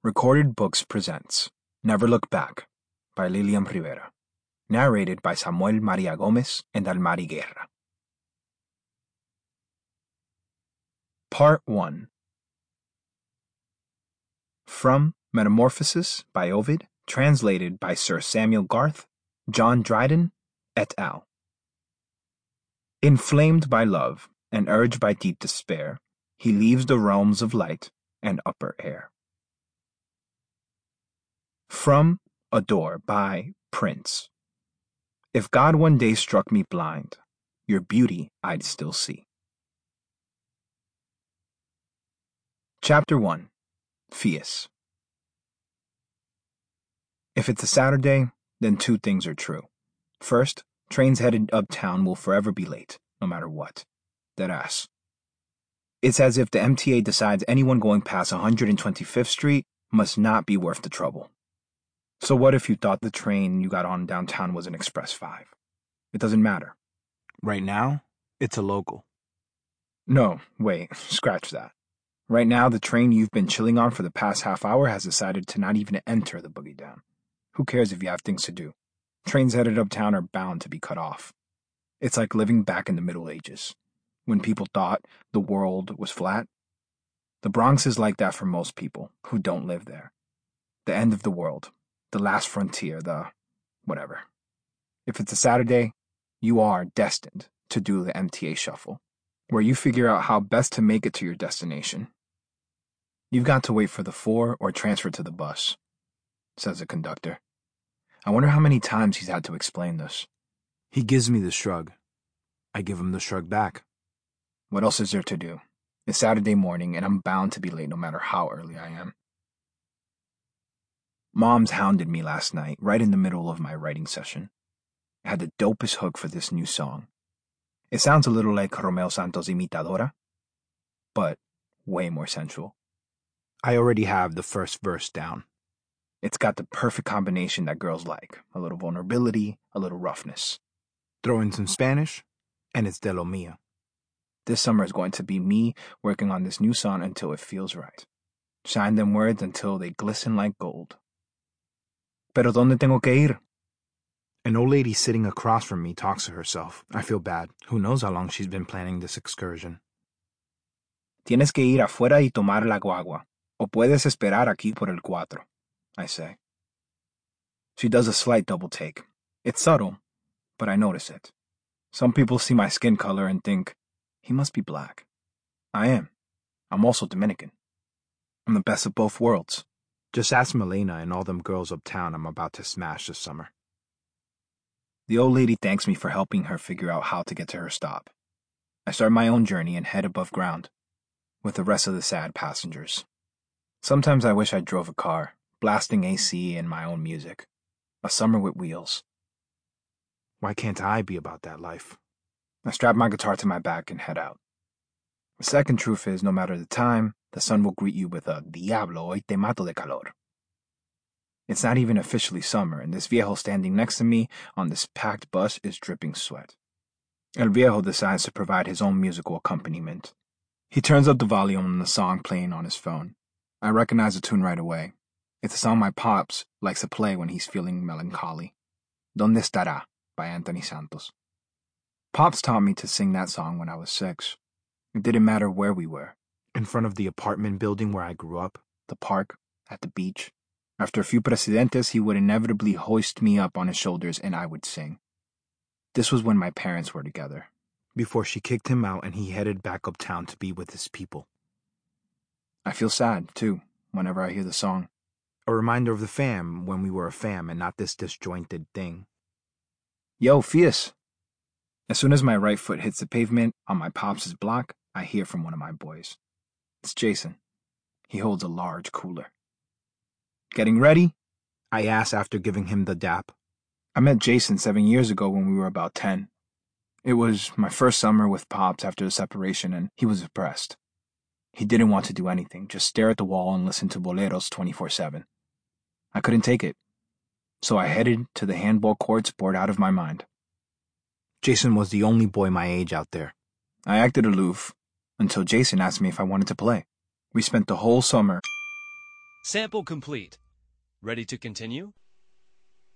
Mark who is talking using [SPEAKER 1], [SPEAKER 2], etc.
[SPEAKER 1] Recorded Books presents Never Look Back by Lilian Rivera. Narrated by Samuel Maria Gomez and Almari Guerra. Part 1. From Metamorphosis by Ovid, translated by Sir Samuel Garth, John Dryden, et al. Inflamed by love and urged by deep despair, he leaves the realms of light and upper air. From Adore by Prince. If God one day struck me blind, your beauty I'd still see. Chapter 1. Fies. If it's a Saturday, then two things are true. First, trains headed uptown will forever be late, no matter what. Deadass. It's as if the MTA decides anyone going past 125th Street must not be worth the trouble. So what if you thought the train you got on downtown was an Express 5? It doesn't matter.
[SPEAKER 2] Right now, it's a local.
[SPEAKER 1] No, wait, scratch that. Right now, the train you've been chilling on for the past half hour has decided to not even enter the boogie down. Who cares if you have things to do? Trains headed uptown are bound to be cut off. It's like living back in the Middle Ages, when people thought the world was flat. The Bronx is like that for most people who don't live there. The end of the world. The last frontier, the whatever. If it's a Saturday, you are destined to do the MTA shuffle, where you figure out how best to make it to your destination. You've got to wait for the 4 or transfer to the bus, says the conductor. I wonder how many times he's had to explain this.
[SPEAKER 2] He gives me the shrug. I give him the shrug back.
[SPEAKER 1] What else is there to do? It's Saturday morning, and I'm bound to be late no matter how early I am. Mom's hounded me last night, right in the middle of my writing session. I had the dopest hook for this new song. It sounds a little like Romeo Santos' Imitadora, but way more sensual.
[SPEAKER 2] I already have the first verse down.
[SPEAKER 1] It's got the perfect combination that girls like. A little vulnerability, a little roughness.
[SPEAKER 2] Throw in some Spanish, and it's de lo mío.
[SPEAKER 1] This summer is going to be me working on this new song until it feels right. Shine them words until they glisten like gold. Pero ¿dónde tengo que ir?
[SPEAKER 2] An old lady sitting across from me talks to herself. I feel bad. Who knows how long she's been planning this excursion.
[SPEAKER 1] Tienes que ir afuera y tomar la guagua. O puedes esperar aquí por el 4, I say. She does a slight double take. It's subtle, but I notice it. Some people see my skin color and think, he must be black. I am. I'm also Dominican. I'm the best of both worlds.
[SPEAKER 2] Just ask Melena and all them girls uptown I'm about to smash this summer.
[SPEAKER 1] The old lady thanks me for helping her figure out how to get to her stop. I start my own journey and head above ground, with the rest of the sad passengers. Sometimes I wish I drove a car, blasting AC and my own music. A summer with wheels.
[SPEAKER 2] Why can't I be about that life?
[SPEAKER 1] I strap my guitar to my back and head out. The second truth is, no matter the time, the sun will greet you with a Diablo, hoy te mato de calor. It's not even officially summer, and this viejo standing next to me on this packed bus is dripping sweat. El viejo decides to provide his own musical accompaniment. He turns up the volume on the song playing on his phone. I recognize the tune right away. It's a song my pops likes to play when he's feeling melancholy. ¿Dónde estará? By Anthony Santos. Pops taught me to sing that song when I was 6. It didn't matter where we were.
[SPEAKER 2] In front of the apartment building where I grew up,
[SPEAKER 1] the park, at the beach. After a few presidentes, he would inevitably hoist me up on his shoulders and I would sing. This was when my parents were together.
[SPEAKER 2] Before she kicked him out and he headed back uptown to be with his people.
[SPEAKER 1] I feel sad, too, whenever I hear the song.
[SPEAKER 2] A reminder of the fam when we were a fam and not this disjointed thing.
[SPEAKER 1] Yo, Fies! As soon as my right foot hits the pavement on my pops' block, I hear from one of my boys. It's Jason. He holds a large cooler. Getting ready?
[SPEAKER 2] I ask after giving him the dap.
[SPEAKER 1] I met Jason 7 years ago when we were about 10. It was my first summer with Pops after the separation, and he was depressed. He didn't want to do anything, just stare at the wall and listen to boleros 24/7. I couldn't take it, so I headed to the handball courts bored out of my mind.
[SPEAKER 2] Jason was the only boy my age out there.
[SPEAKER 1] I acted aloof until Jason asked me if I wanted to play. We spent the whole summer
[SPEAKER 3] Sample complete. Ready to continue?